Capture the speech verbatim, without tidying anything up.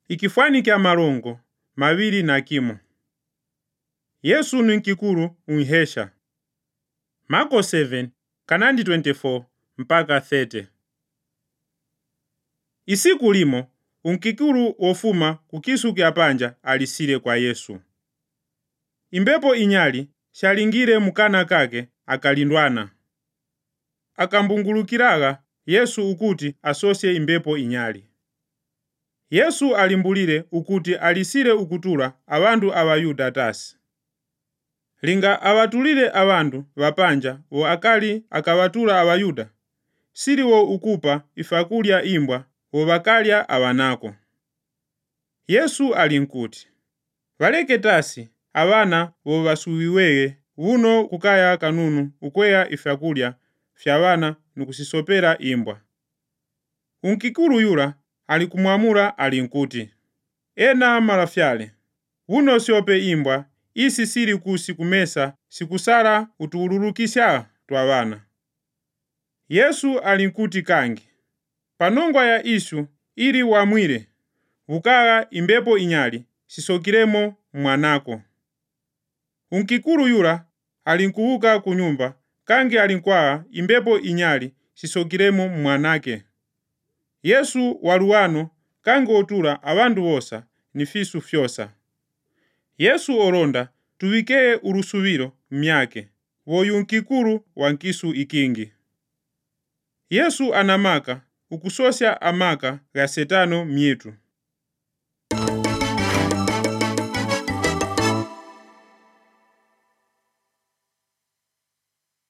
Ikifwani kya malongo mawili na kimo. Yesu ni nkikulu unhesha. Marko seven kanandi twenty-four mpaka thirty. Isiku limo unkikulu wofuma kukisu kya panja alisile kwa Yesu. Imbepo inyali shalingile mukana kake akalindwana. Akambungulukiraga Yesu ukuti asosye imbepo inyali. Yesu alimbulile ukuti alisile ukutula abandu abayuda tasi. Linga awatulile abandu bapanja wo akali akabatula abayuda, sili wo ukupa ifakulya imbwa wo bakalya abanako. Yesu alinkuti, baleke tasi abana wo basuwiweye uno kukaya kanunu ukweya ifakulya fya bana nukusisopera imbwa. Unkikulu yula alikumwamula alinkuti, ena malafyale, uno siope imbwa isi sili kusi kumesa sikusala utuululukisha twa bana. Yesu alinkuti kangi, panongwa ya isu ili wamwile ukaga imbepo inyali sisokilemo mwanako. Unkikulu yula alinkuhuka kunyumba kangi alinkwaa imbepo inyali sisokilemo mwanake. Yesu waluwano kangi otula abandu bosa ni fisu fyosa. Yesu olonda tuwikeye ulusubilo myake woyu nkikulu wa nkisu ikingi. Yesu anamaka ukusosya amaka ga setano myetu.